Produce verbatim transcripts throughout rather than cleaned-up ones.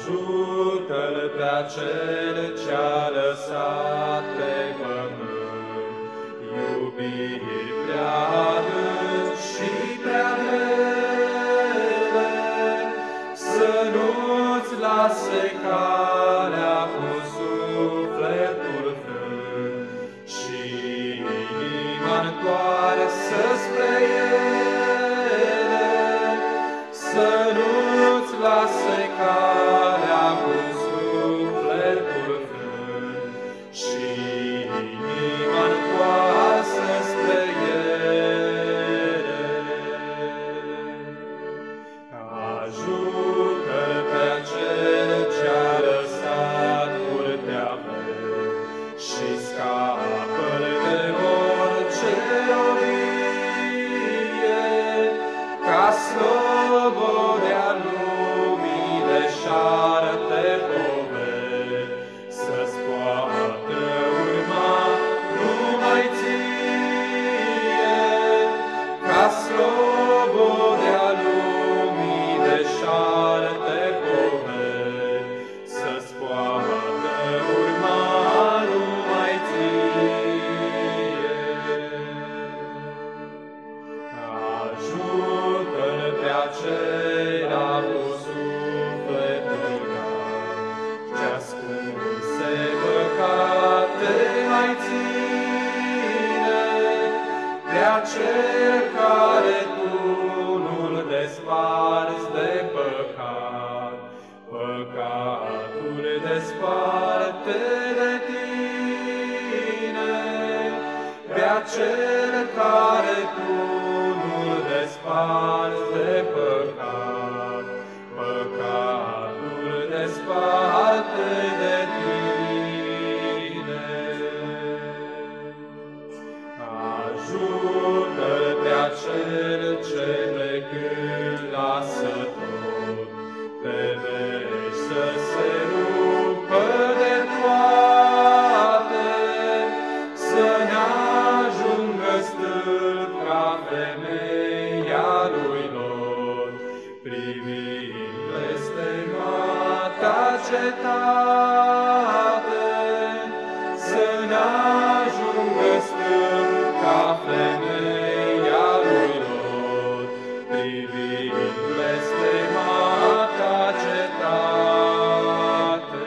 Ajută-l pe Cel ce-a lăsat pe pământ iubiri prea adânci și prea rele, să nu-ți lase calea cu sufletul frânt și inima întoarsă spre ele, să nu-ți lase calea cu sufletul frânt și inima întoarsă spre ele. Ajută-l pe Cel ce-a lăsat curtea verde și scapă-l de orice robie, ca slobodea lumii deșarte poveri să-ți poată urma numai ție, ca slobodea lumii deșarte poveri să-ți poată urma numai ție. Ajută-l pe acela cu sufletul cald, ce ascunse păcate mai ține, pe acel care tu nu-l desparți de păcat, păcatul desparte de tine, pe acel care tu nu-l desparți de păcat, păcatul desparte de tine. Ajută-l pe acel ce plecând lasă tot, pe veci să se rupă de toate, să ne-ajungă stâlp ca femeia lui Lot, privind blestemata cetate, să ne-ajungă stâlp ca femeia lui Lot, privind blestemata cetate.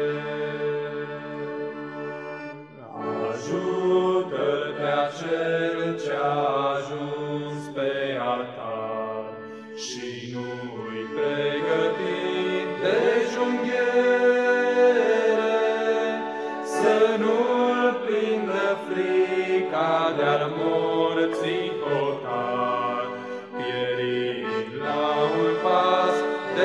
Ajută-l pe acel ce-a ajuns pe altar și nu-i pregătit de junghiere, să nu-l prindă frica de-al morții hotar, pierind la un pas de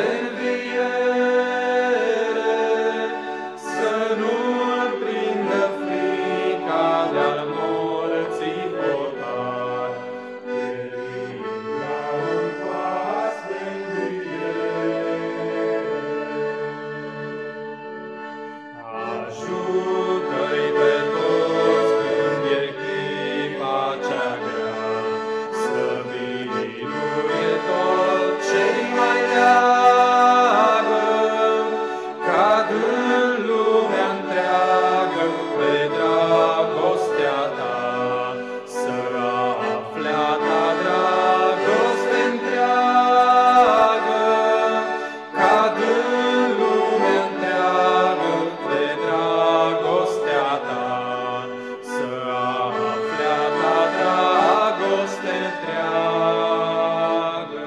înviere, să nu-l prindă frica de-al morții hotar, pierind la un pas de înviere. Ajută-i pe toți când e clipa cea grea, să biruie tot ce-i mai leagă, cad în lumea întreagă pe dragostea ta, să afle a ta dragoste întreagă, cad în lumea întreagă pe dragostea ta, să afle a ta dragoste întreagă.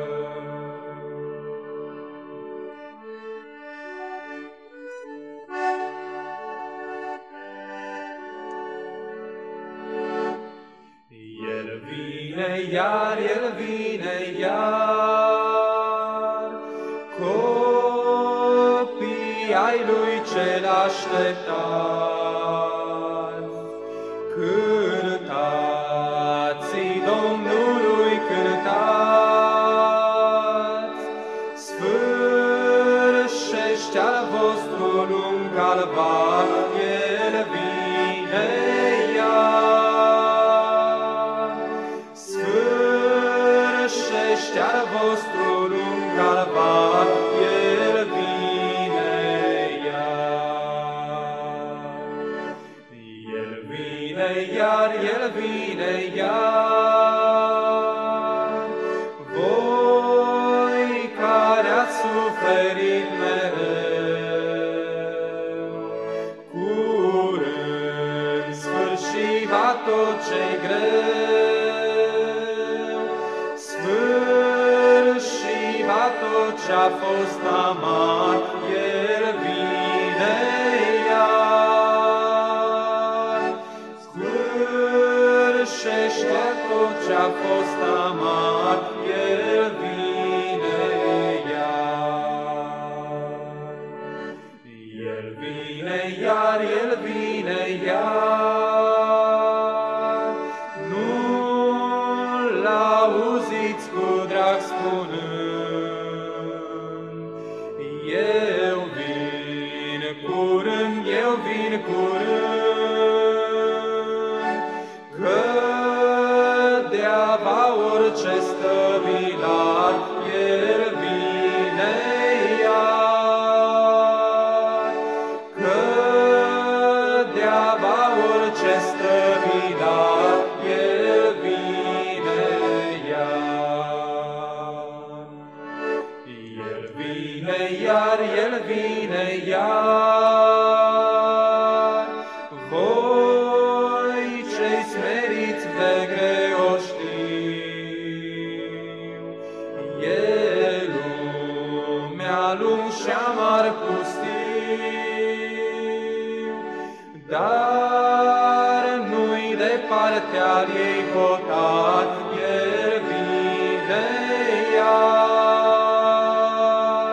El vine iar, El vine iar, copii ai Lui cel așteptați. Cântați-i Domnului, cântați, sfârșește al vostru lung calvar, El vine iar. Sfârșește al vostru lung calvar, El vine iar El vine iar. Voi care ați suferit mereu, curând sfârși va tot ce-i greu, sfârși va tot ce-a fost amar, El vine iar. Sfârșește tot ce-a fost amar, El vine iar. El vine iar, El vine iar. Nu-L auziți cu drag spunând, Eu vin curând, Eu vin curând, că de-ava orice stăvilar, El vine iar. Că de-ava orice stăvilar, El vine iar. El vine iar, El vine iar. Voi cei smeriți de greu știu, E lumea lung și amar pustiu, dar nu-i de partea ei hotar, El vine iar.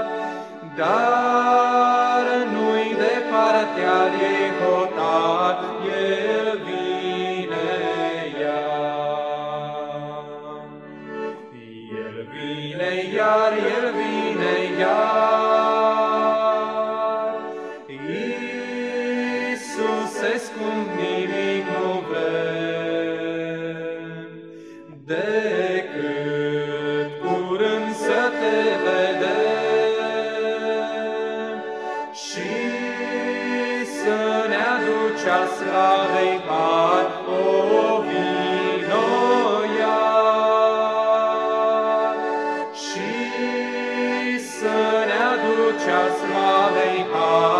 Dar nu-i de partea ei hotar, El vine iar. El vine iar, El vine iar. Iisuse scump, nimic nu vrem decât curând să te vedem și să ne aduci al slavei har. O, vino iar și să ne aduci al slavei har.